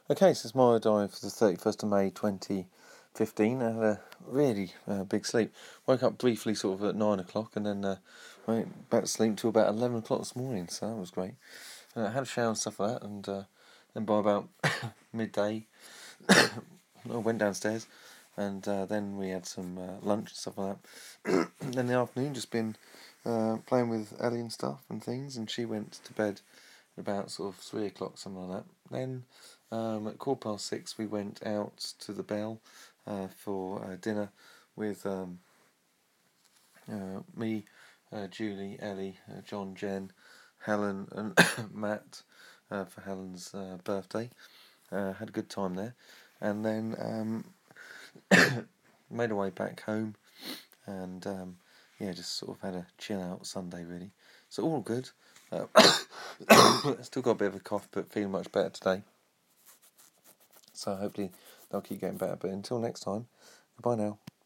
Okay, so it's my diary for the 31st of May 2015. I had a really big sleep. Woke up briefly sort of at 9 o'clock and then went back to sleep till about 11 o'clock this morning, so that was great. I had a shower and stuff like that, and then by about midday I went downstairs and then we had some lunch and stuff like that. Then in the afternoon just been playing with Ellie and stuff and things, and she went to bed about sort of 3 o'clock, something like that. Then at 6:15 we went out to the Bell for dinner with me, Julie, Ellie, John, Jen, Helen and Matt for Helen's birthday. Had a good time there. And then made our way back home and just sort of had a chill out Sunday really. So all good. Still got a bit of a cough, but feeling much better today. So hopefully they'll keep getting better. But until next time, goodbye now.